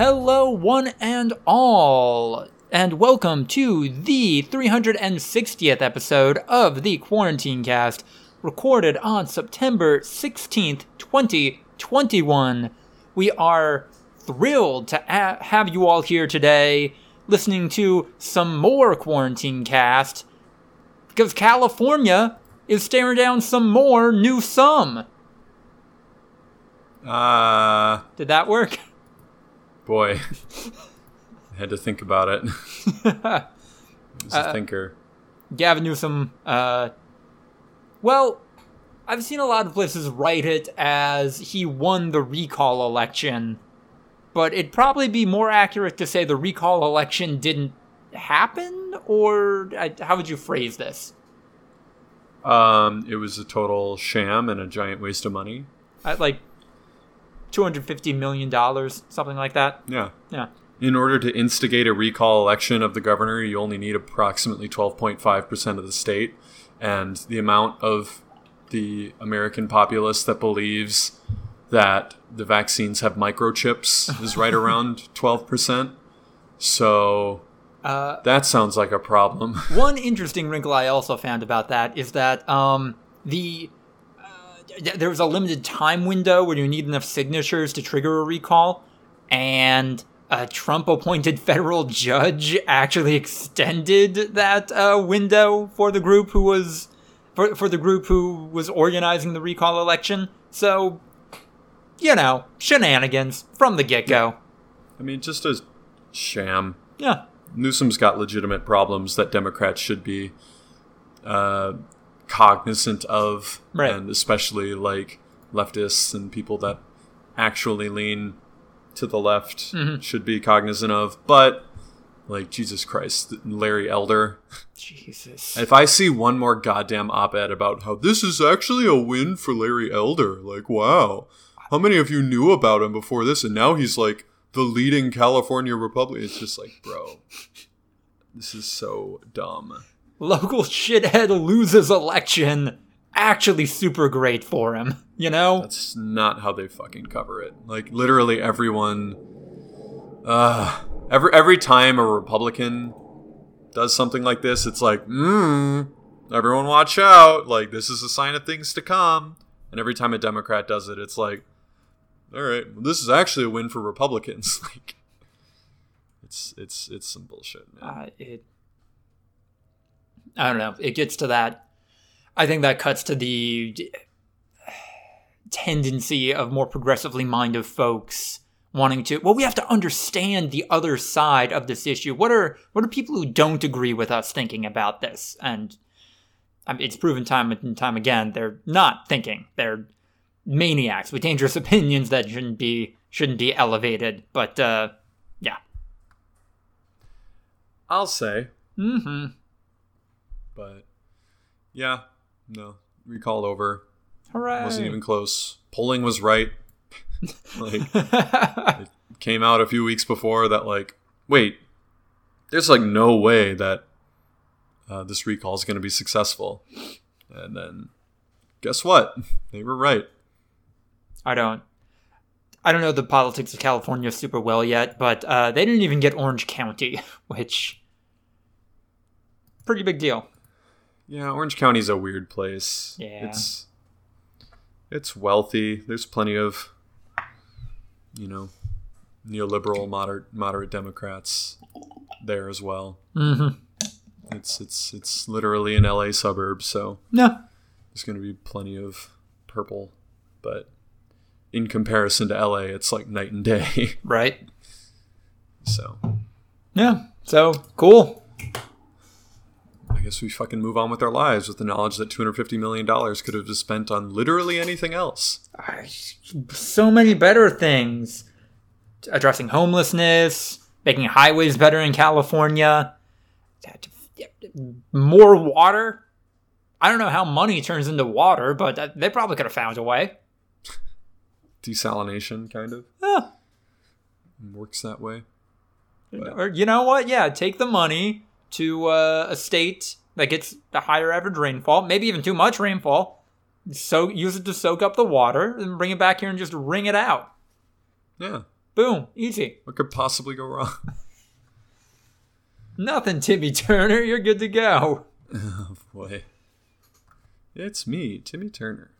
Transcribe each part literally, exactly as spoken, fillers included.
Hello, one and all, and welcome to the three hundred sixtieth episode of the Quarantine Cast, recorded on September sixteenth, twenty twenty-one. We are thrilled to a- have you all here today, listening to some more Quarantine Cast, because California is staring down some more new sum. Uh... Did that work? Boy. I had to think about it. I was a uh, thinker. Gavin Newsom, uh... Well, I've seen a lot of places write it as he won the recall election, but it'd probably be more accurate to say the recall election didn't happen, or uh, how would you phrase this? Um, it was a total sham and a giant waste of money. Uh, like two hundred fifty million dollars, something like that? Yeah. Yeah. In order to instigate a recall election of the governor, you only need approximately twelve point five percent of the state. And the amount of the American populace that believes that the vaccines have microchips is right around twelve percent. So uh, that sounds like a problem. One interesting wrinkle I also found about that is that um, the uh, there was a limited time window where you need enough signatures to trigger a recall, and a Trump-appointed federal judge actually extended that uh, window for the group who was for for the group who was organizing the recall election. So, you know, shenanigans from the get-go. I mean, just a sham. Yeah. Newsom's got legitimate problems that Democrats should be uh, cognizant of, right. And especially like leftists and people that actually lean to the left mm-hmm. should be cognizant of. But like, Jesus Christ, Larry Elder. Jesus. If I see one more goddamn op-ed about how this is actually a win for Larry Elder, like, wow, how many of you knew about him before this? And now he's like the leading California Republican. It's just like, bro, this is so dumb. Local shithead loses election. Actually super great for him, you know? That's not how they fucking cover it. Like, literally everyone... Uh, every, every time a Republican does something like this, it's like, mmm, everyone watch out. Like, this is a sign of things to come. And every time a Democrat does it, it's like, all right, well, this is actually a win for Republicans. Like, it's it's it's some bullshit, man. Uh, it, I don't know. It gets to that. I think that cuts to the tendency of more progressively minded folks wanting to. Well, we have to understand the other side of this issue. What are what are people who don't agree with us thinking about this? And I mean, it's proven time and time again they're not thinking. They're maniacs with dangerous opinions that shouldn't be shouldn't be elevated. But uh, yeah, I'll say. Mm-hmm. But yeah, no, recall over. Hooray! Wasn't even close. Polling was right. Like, it came out a few weeks before that, like, wait, there's like no way that uh, this recall is going to be successful. And then, guess what? They were right. I don't, I don't know the politics of California super well yet, but uh, they didn't even get Orange County, which pretty big deal. Yeah, Orange County's a weird place. Yeah, it's it's wealthy. There's plenty of, you know, neoliberal moderate moderate Democrats there as well. Mm-hmm. It's it's it's literally an L A suburb, so no, there's going to be plenty of purple, but in comparison to L A, it's like night and day. Right. So yeah, so cool. I guess we fucking move on with our lives with the knowledge that two hundred fifty million dollars could have been spent on literally anything else. So many better things. Addressing homelessness, making highways better in California, more water. I don't know how money turns into water, but they probably could have found a way. Desalination, kind of. Yeah. Works that way. But. Or you know what? Yeah, take the money to uh, a state that gets a higher average rainfall, maybe even too much rainfall. So use it to soak up the water and bring it back here and just wring it out. Yeah. Boom. Easy. What could possibly go wrong? Nothing, Timmy Turner. You're good to go. Oh, boy. It's me, Timmy Turner.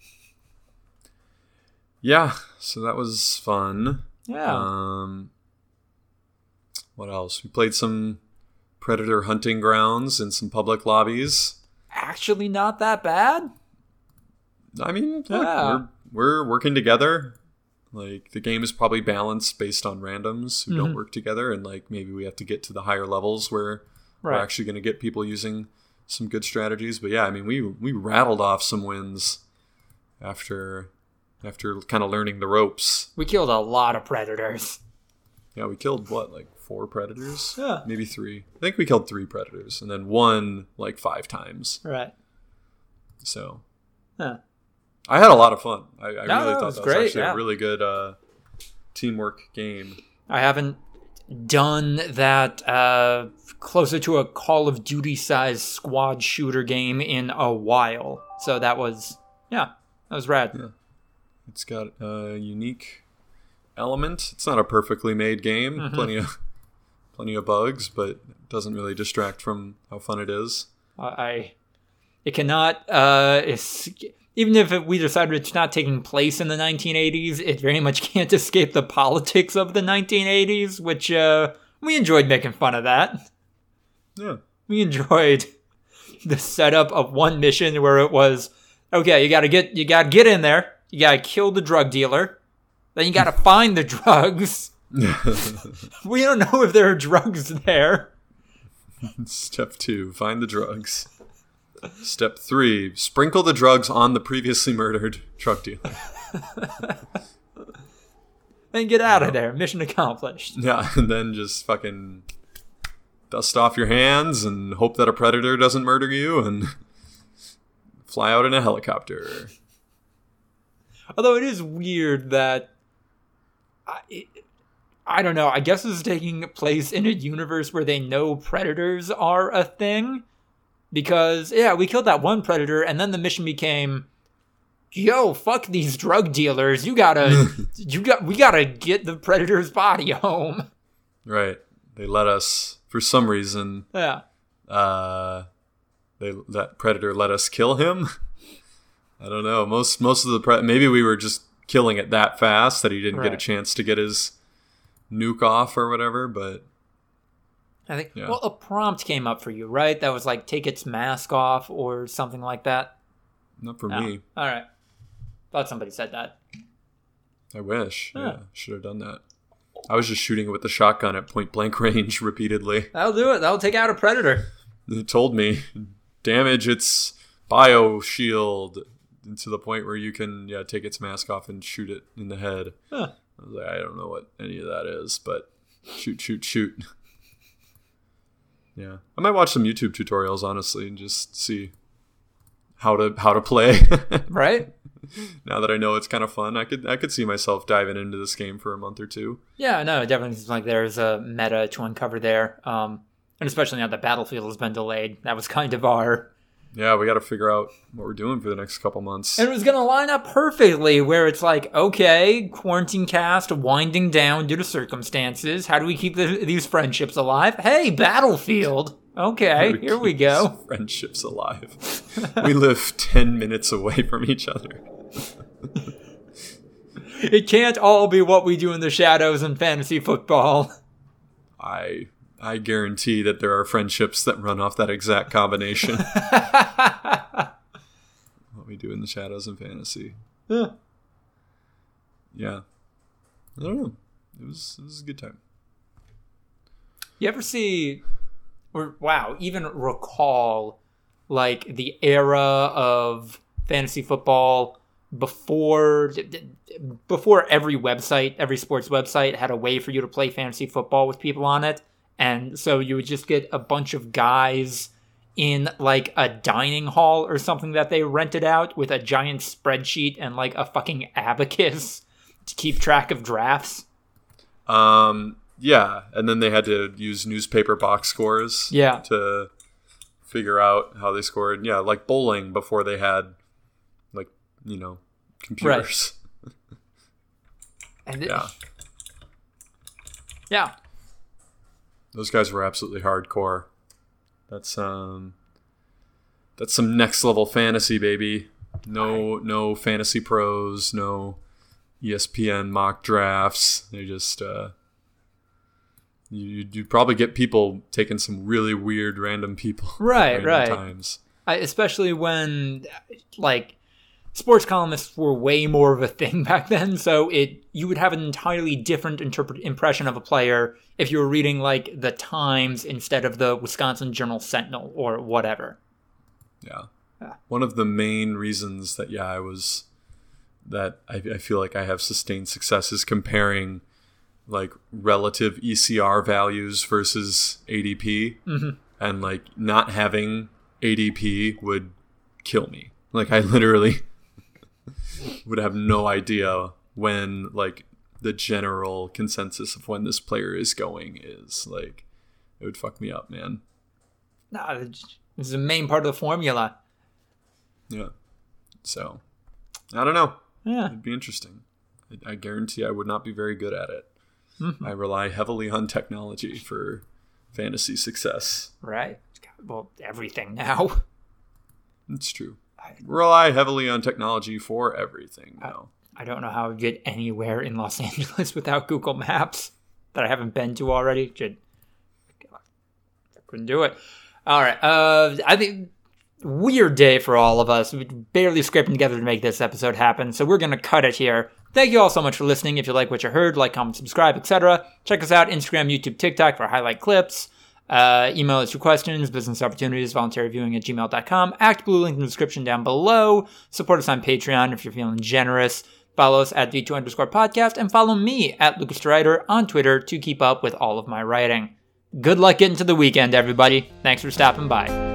Yeah, so that was fun. Yeah. Um, what else? We played some Predator hunting grounds in some public lobbies. Actually not that bad. I mean, look, Yeah. we're, we're working together. Like, the game is probably balanced based on randoms who Mhm. don't work together. And, like, maybe we have to get to the higher levels where Right. we're actually going to get people using some good strategies. But, yeah, I mean, we we rattled off some wins after after kind of learning the ropes. We killed a lot of predators. Yeah, we killed, what, like four predators? Yeah. Maybe three. I think we killed three predators. And then one, like, five times. Right. So... Yeah. I had a lot of fun. I, I No, really it thought was that was great, actually yeah. a really good uh, teamwork game. I haven't done that uh, closer to a Call of Duty sized squad shooter game in a while. So that was, yeah, that was rad. Yeah. It's got a unique element. It's not a perfectly made game. Mhm. Plenty of plenty of bugs, but it doesn't really distract from how fun it is. I, it cannot, uh, it's, even if it, we decided it's not taking place in the nineteen eighties, it very much can't escape the politics of the nineteen eighties, which, uh, we enjoyed making fun of that. Yeah. We enjoyed the setup of one mission where it was, okay, you gotta get, you gotta get in there, you gotta kill the drug dealer, then you gotta find the drugs. We don't know if there are drugs there. Step two, find the drugs. Step three, sprinkle the drugs on the previously murdered drug dealer. Then get out of there. Mission accomplished. Yeah, and then just fucking dust off your hands and hope that a predator doesn't murder you and fly out in a helicopter. Although it is weird that I, it, I don't know. I guess this is taking place in a universe where they know predators are a thing. Because, yeah, we killed that one predator, and then the mission became, yo, fuck these drug dealers. You gotta, you got, we gotta get the predator's body home. Right. They let us, for some reason, Yeah. uh, they that predator let us kill him. I don't know. Most most of the pre- maybe we were just killing it that fast that he didn't get a Right. chance to get his nuke off or whatever. But I think, Yeah. well, a prompt came up for you, right? That was like, take its mask off or something like that. not for No. me. All right. Thought somebody said that. I wish. Huh. Yeah, should have done that. I was just shooting it with the shotgun at point blank range repeatedly. That'll do it. That'll take out a predator. It told me damage its bio shield to the point where you can yeah take its mask off and shoot it in the head. Huh. I was like, I don't know what any of that is, but shoot, shoot, shoot. Yeah, I might watch some YouTube tutorials honestly and just see how to how to play. Right? Now that I know it's kind of fun, I could I could see myself diving into this game for a month or two. Yeah, no, it definitely seems like there's a meta to uncover there. Um, and especially now that Battlefield has been delayed. That was kind of our... Yeah, we got to figure out what we're doing for the next couple months. And it was going to line up perfectly where it's like, okay, quarantine cast winding down due to circumstances. How do we keep the, these friendships alive? Hey, Battlefield. Okay, here we keep go. these friendships alive. We live ten minutes away from each other. It can't all be what we do in the shadows in fantasy football. I I guarantee that there are friendships that run off that exact combination. What we do in the shadows and fantasy. Yeah. Yeah. I don't know. It was it was a good time. You ever see, or wow, even recall, like the era of fantasy football before before every website, every sports website had a way for you to play fantasy football with people on it, and so you would just get a bunch of guys in like a dining hall or something that they rented out with a giant spreadsheet and like a fucking abacus to keep track of drafts. Um yeah, and then they had to use newspaper box scores Yeah. to figure out how they scored. Yeah, like bowling before they had like, you know, computers. And it- Yeah. Yeah. Those guys were absolutely hardcore. That's um, that's some next level fantasy, baby. No, no fantasy pros, no E S P N mock drafts. They just uh, you you probably get people taking some really weird random people. Right, random right. Times. I, especially when like sports columnists were way more of a thing back then, so it you would have an entirely different interpret, impression of a player if you were reading like the Times instead of the Wisconsin Journal Sentinel or whatever. Yeah. Yeah. One of the main reasons that yeah I was that I, I feel like I have sustained success is comparing like relative E C R values versus A D P, Mm-hmm. and like not having A D P would kill me. Like I literally would have no idea when like the general consensus of when this player is going is. Like it would fuck me up, man. Nah, this is the main part of the formula. Yeah. So, I don't know. Yeah. It'd be interesting. I, I guarantee I would not be very good at it. Mm-hmm. I rely heavily on technology for fantasy success. Right. Well, everything now. It's true. I rely heavily on technology for everything now. I, I don't know how to get anywhere in Los Angeles without Google Maps that I haven't been to already. Just, I couldn't do it. All right. Uh, I think weird day for all of us. We barely scraping together to make this episode happen, so we're going to cut it here. Thank you all so much for listening. If you like what you heard, like, comment, subscribe, et cetera. Check us out, Instagram, YouTube, TikTok for highlight clips. Uh, email us your questions, business opportunities, volunteer viewing at gmail dot com. Act Blue, link in the description down below. Support us on Patreon if you're feeling generous. Follow us at V two underscore podcast, and follow me at Lucas DeRuyter on Twitter to keep up with all of my writing. Good luck getting to the weekend, everybody. Thanks for stopping by.